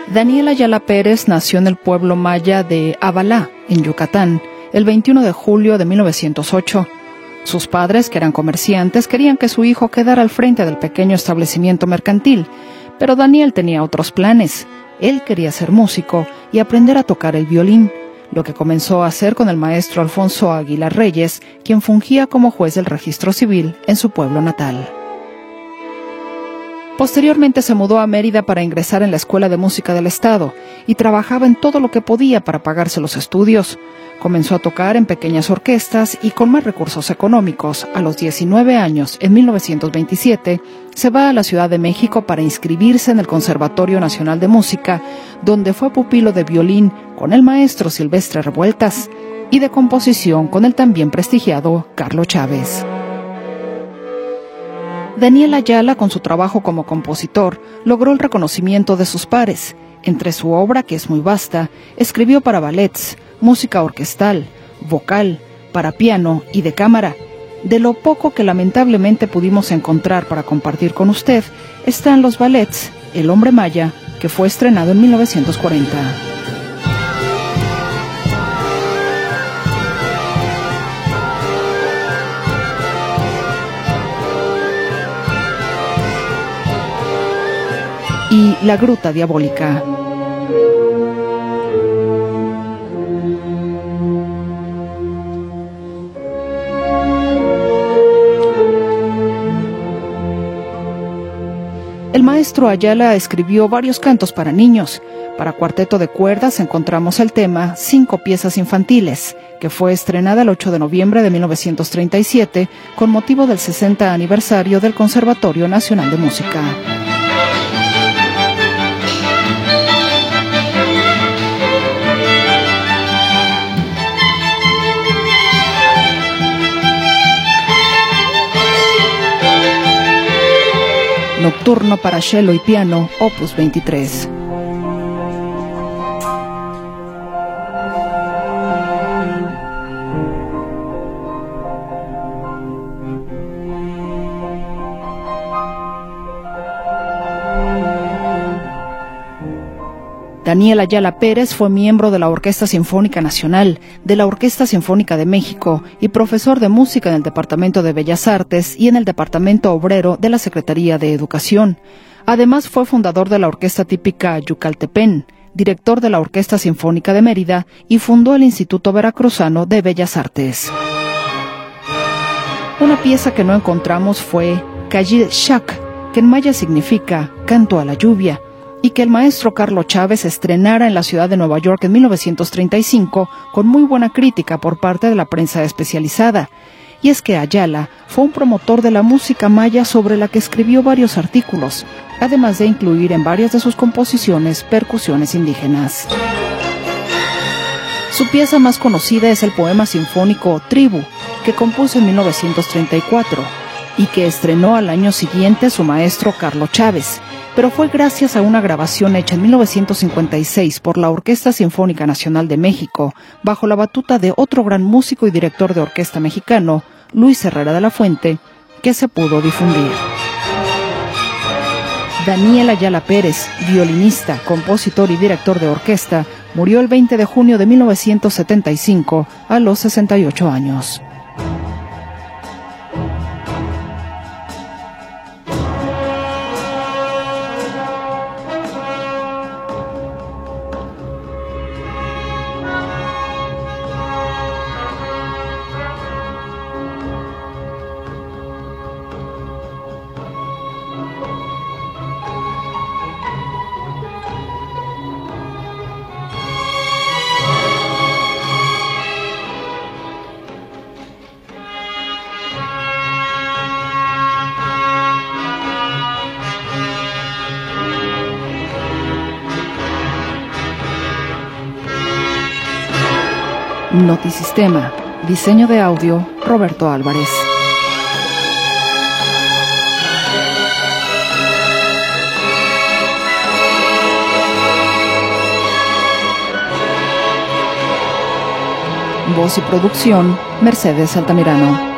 Daniel Ayala Pérez nació en el pueblo maya de Abalá, en Yucatán, el 21 de julio de 1908. Sus padres, que eran comerciantes, querían que su hijo quedara al frente del pequeño establecimiento mercantil, pero Daniel tenía otros planes. Él quería ser músico y aprender a tocar el violín, lo que comenzó a hacer con el maestro Alfonso Aguilar Reyes, quien fungía como juez del registro civil en su pueblo natal. Posteriormente se mudó a Mérida para ingresar en la Escuela de Música del Estado y trabajaba en todo lo que podía para pagarse los estudios. Comenzó a tocar en pequeñas orquestas y con más recursos económicos. A los 19 años, en 1927, se va a la Ciudad de México para inscribirse en el Conservatorio Nacional de Música, donde fue pupilo de violín con el maestro Silvestre Revueltas y de composición con el también prestigiado Carlos Chávez. Daniel Ayala, con su trabajo como compositor, logró el reconocimiento de sus pares. Entre su obra, que es muy vasta, escribió para ballets, música orquestal, vocal, para piano y de cámara. De lo poco que lamentablemente pudimos encontrar para compartir con usted, están los ballets El Hombre Maya, que fue estrenado en 1940. Y La Gruta Diabólica. El maestro Ayala escribió varios cantos para niños. Para cuarteto de cuerdas encontramos el tema 5 piezas infantiles, que fue estrenada el 8 de noviembre de 1937 con motivo del 60 aniversario del Conservatorio Nacional de Música. Nocturno para cello y piano, opus 23. Daniel Ayala Pérez fue miembro de la Orquesta Sinfónica Nacional, de la Orquesta Sinfónica de México y profesor de música en el Departamento de Bellas Artes y en el Departamento Obrero de la Secretaría de Educación. Además, fue fundador de la Orquesta Típica Yucaltepén, director de la Orquesta Sinfónica de Mérida y fundó el Instituto Veracruzano de Bellas Artes. Una pieza que no encontramos fue Cayil Shak, que en maya significa Canto a la Lluvia, y que el maestro Carlos Chávez estrenara en la ciudad de Nueva York en 1935 con muy buena crítica por parte de la prensa especializada. Y es que Ayala fue un promotor de la música maya sobre la que escribió varios artículos, además de incluir en varias de sus composiciones percusiones indígenas. Su pieza más conocida es el poema sinfónico Tribu, que compuso en 1934 y que estrenó al año siguiente su maestro Carlos Chávez, pero fue gracias a una grabación hecha en 1956 por la Orquesta Sinfónica Nacional de México, bajo la batuta de otro gran músico y director de orquesta mexicano, Luis Herrera de la Fuente, que se pudo difundir. Daniel Ayala Pérez, violinista, compositor y director de orquesta, murió el 20 de junio de 1975 a los 68 años. Notisistema. Diseño de audio, Roberto Álvarez. Voz y producción, Mercedes Altamirano.